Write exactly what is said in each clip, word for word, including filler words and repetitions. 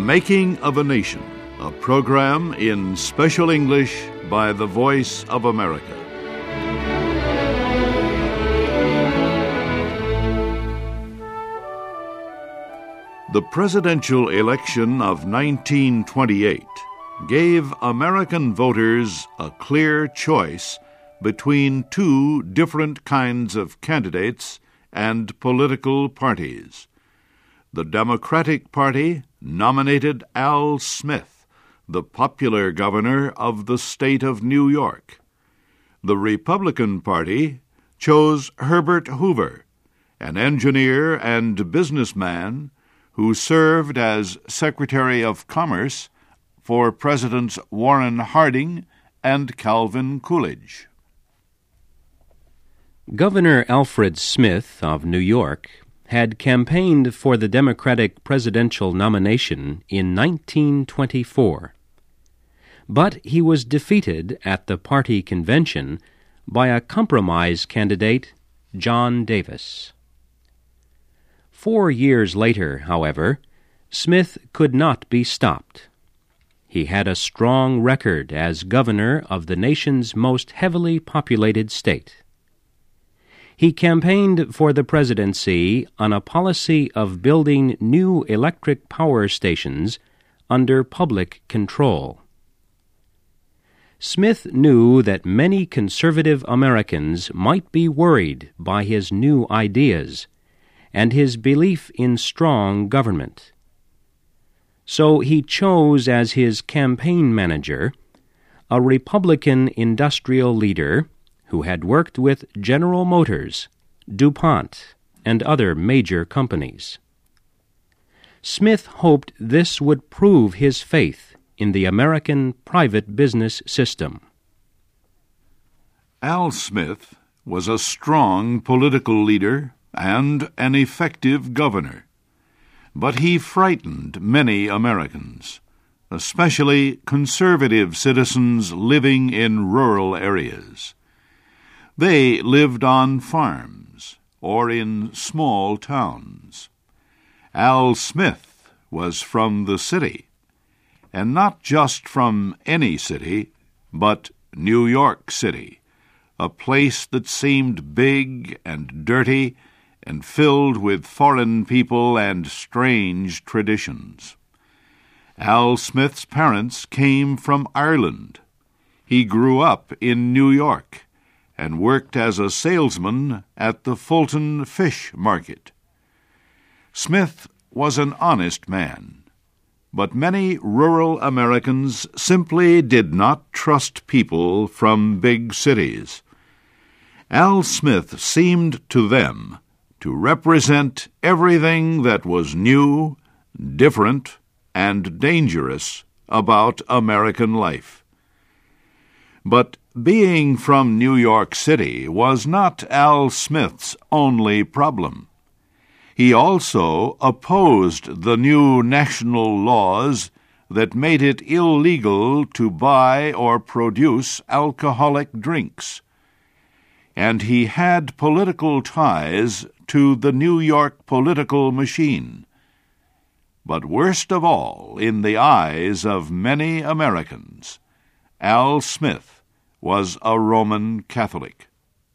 Making of a Nation, a program in special English by the Voice of America. The presidential election of nineteen twenty-eight gave American voters a clear choice between two different kinds of candidates and political parties. The Democratic Party nominated Al Smith, the popular governor of the state of New York. The Republican Party chose Herbert Hoover, an engineer and businessman who served as Secretary of Commerce for Presidents Warren Harding and Calvin Coolidge. Governor Alfred Smith of New York had campaigned for the Democratic presidential nomination in nineteen twenty-four. But he was defeated at the party convention by a compromise candidate, John Davis. Four years later, however, Smith could not be stopped. He had a strong record as governor of the nation's most heavily populated state. He campaigned for the presidency on a policy of building new electric power stations under public control. Smith knew that many conservative Americans might be worried by his new ideas and his belief in strong government. So he chose as his campaign manager a Republican industrial leader who had worked with General Motors, DuPont, and other major companies. Smith hoped this would prove his faith in the American private business system. Al Smith was a strong political leader and an effective governor, but he frightened many Americans, especially conservative citizens living in rural areas. They lived on farms or in small towns. Al Smith was from the city, and not just from any city, but New York City, a place that seemed big and dirty and filled with foreign people and strange traditions. Al Smith's parents came from Ireland. He grew up in New York and worked as a salesman at the Fulton Fish Market. Smith was an honest man, but many rural Americans simply did not trust people from big cities. Al Smith seemed to them to represent everything that was new, different, and dangerous about American life. But being from New York City was not Al Smith's only problem. He also opposed the new national laws that made it illegal to buy or produce alcoholic drinks. And he had political ties to the New York political machine. But worst of all, in the eyes of many Americans, Al Smith was a Roman Catholic.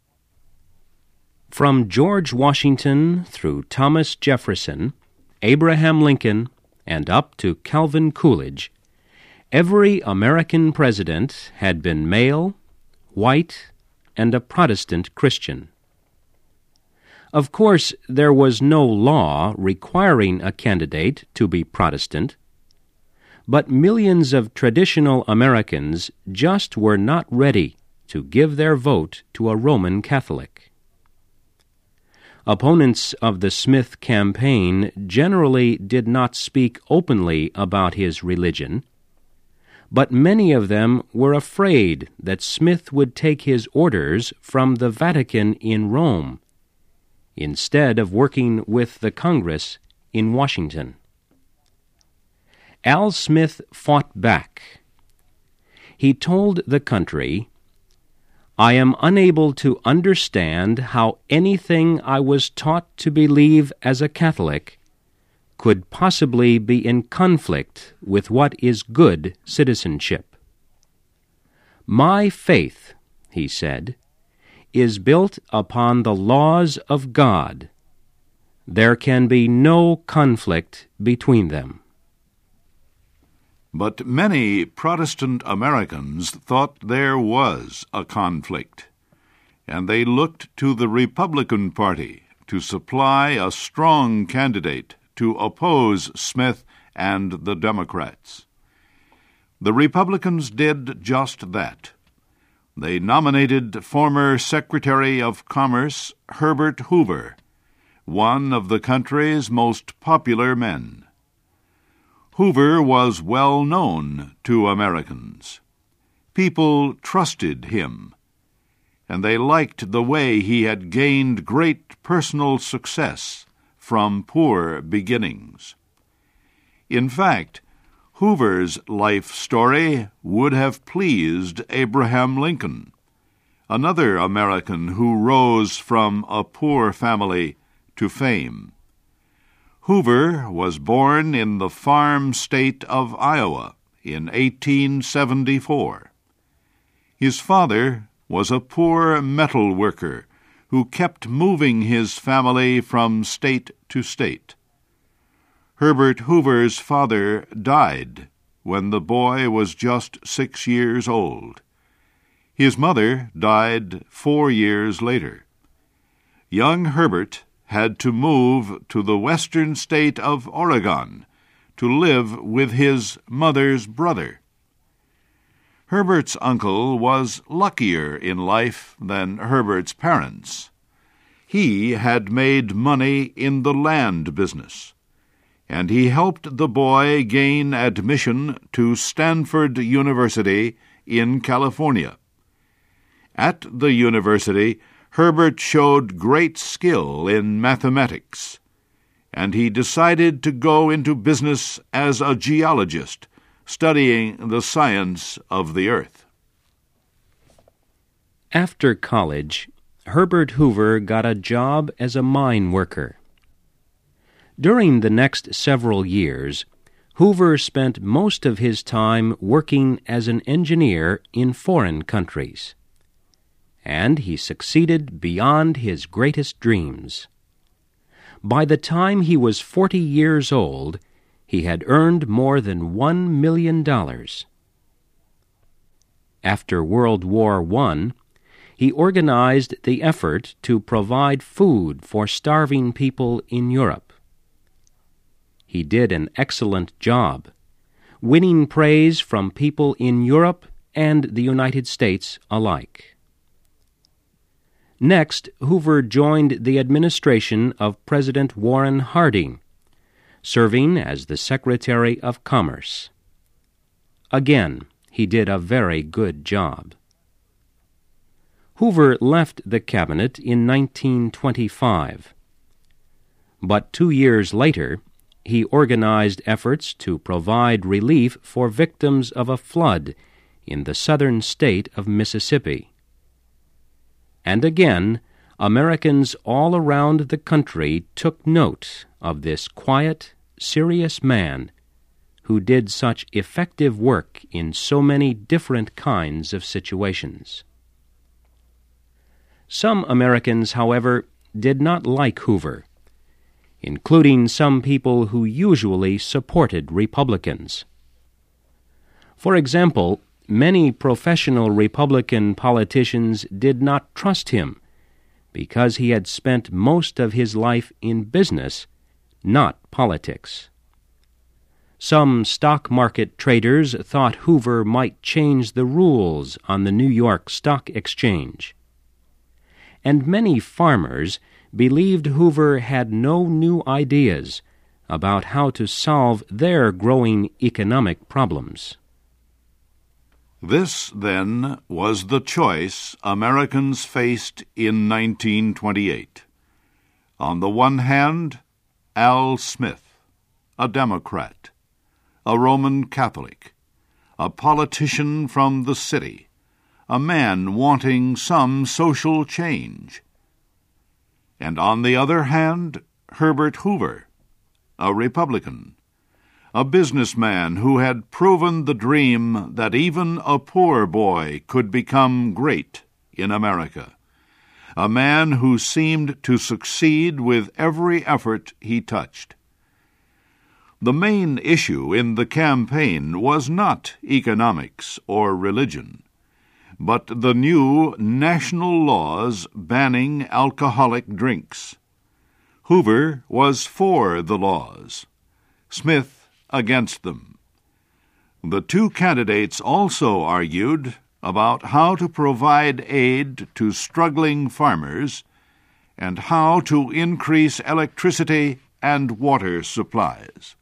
From George Washington through Thomas Jefferson, Abraham Lincoln, and up to Calvin Coolidge, every American president had been male, white, and a Protestant Christian. Of course, there was no law requiring a candidate to be Protestant, but millions of traditional Americans just were not ready to give their vote to a Roman Catholic. Opponents of the Smith campaign generally did not speak openly about his religion, but many of them were afraid that Smith would take his orders from the Vatican in Rome, instead of working with the Congress in Washington. Al Smith fought back. He told the country, "I am unable to understand how anything I was taught to believe as a Catholic could possibly be in conflict with what is good citizenship. "My faith," he said, "is built upon the laws of God. There can be no conflict between them." But many Protestant Americans thought there was a conflict, and they looked to the Republican Party to supply a strong candidate to oppose Smith and the Democrats. The Republicans did just that. They nominated former Secretary of Commerce Herbert Hoover, one of the country's most popular men. Hoover was well known to Americans. People trusted him, and they liked the way he had gained great personal success from poor beginnings. In fact, Hoover's life story would have pleased Abraham Lincoln, another American who rose from a poor family to fame. Hoover was born in the farm state of Iowa in eighteen seventy-four. His father was a poor metal worker who kept moving his family from state to state. Herbert Hoover's father died when the boy was just six years old. His mother died four years later. Young Herbert had to move to the western state of Oregon to live with his mother's brother. Herbert's uncle was luckier in life than Herbert's parents. He had made money in the land business, and he helped the boy gain admission to Stanford University in California. At the university, Herbert showed great skill in mathematics, and he decided to go into business as a geologist, studying the science of the earth. After college, Herbert Hoover got a job as a mine worker. During the next several years, Hoover spent most of his time working as an engineer in foreign countries, and he succeeded beyond his greatest dreams. By the time he was forty years old, he had earned more than one million dollars. After World War One, he organized the effort to provide food for starving people in Europe. He did an excellent job, winning praise from people in Europe and the United States alike. Next, Hoover joined the administration of President Warren Harding, serving as the Secretary of Commerce. Again, he did a very good job. Hoover left the cabinet in nineteen twenty-five, but two years later, he organized efforts to provide relief for victims of a flood in the southern state of Mississippi. And again, Americans all around the country took note of this quiet, serious man who did such effective work in so many different kinds of situations. Some Americans, however, did not like Hoover, including some people who usually supported Republicans. For example, many professional Republican politicians did not trust him because he had spent most of his life in business, not politics. Some stock market traders thought Hoover might change the rules on the New York Stock Exchange. And many farmers believed Hoover had no new ideas about how to solve their growing economic problems. This, then, was the choice Americans faced in nineteen twenty-eight. On the one hand, Al Smith, a Democrat, a Roman Catholic, a politician from the city, a man wanting some social change. And on the other hand, Herbert Hoover, a Republican, a businessman who had proven the dream that even a poor boy could become great in America, a man who seemed to succeed with every effort he touched. The main issue in the campaign was not economics or religion, but the new national laws banning alcoholic drinks. Hoover was for the laws, Smith against them. The two candidates also argued about how to provide aid to struggling farmers and how to increase electricity and water supplies.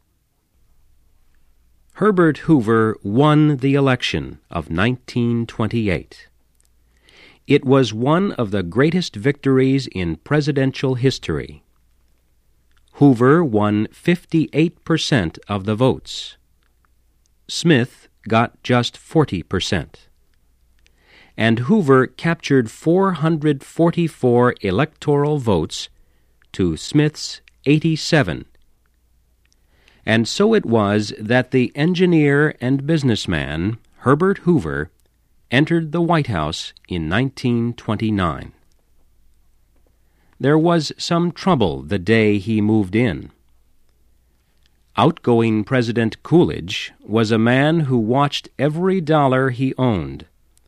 Herbert Hoover won the election of nineteen twenty-eight. It was one of the greatest victories in presidential history. Hoover won fifty-eight percent of the votes. Smith got just forty percent. And Hoover captured four hundred forty-four electoral votes to Smith's eighty-seven. And so it was that the engineer and businessman, Herbert Hoover, entered the White House in nineteen twenty-nine. There was some trouble the day he moved in. Outgoing President Coolidge was a man who watched every dollar he owned,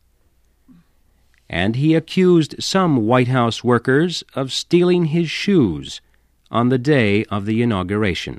and he accused some White House workers of stealing his shoes on the day of the inauguration.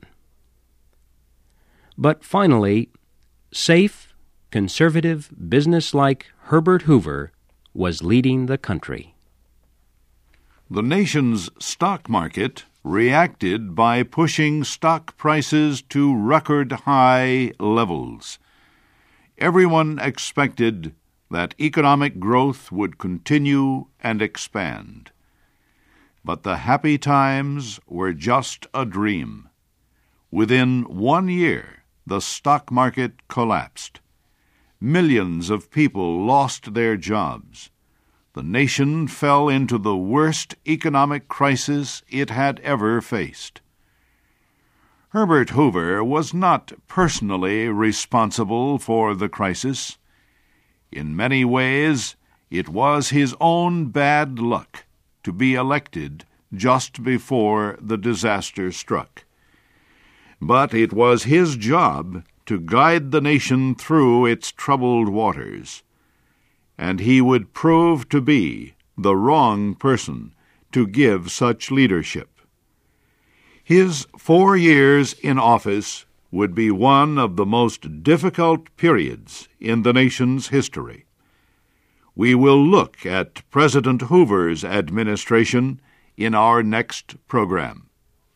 But finally, safe, conservative, businesslike Herbert Hoover was leading the country. The nation's stock market reacted by pushing stock prices to record-high levels. Everyone expected that economic growth would continue and expand. But the happy times were just a dream. Within one year, the stock market collapsed. Millions of people lost their jobs. The nation fell into the worst economic crisis it had ever faced. Herbert Hoover was not personally responsible for the crisis. In many ways, it was his own bad luck to be elected just before the disaster struck. But it was his job to guide the nation through its troubled waters, and he would prove to be the wrong person to give such leadership. His four years in office would be one of the most difficult periods in the nation's history. We will look at President Hoover's administration in our next program.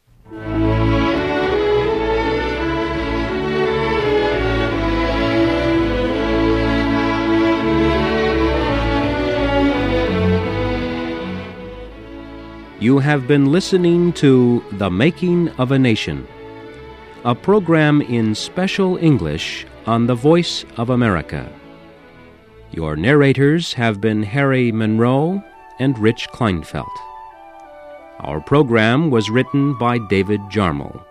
You have been listening to The Making of a Nation, a program in special English on the Voice of America. Your narrators have been Harry Monroe and Rich Kleinfeld. Our program was written by David Jarmel.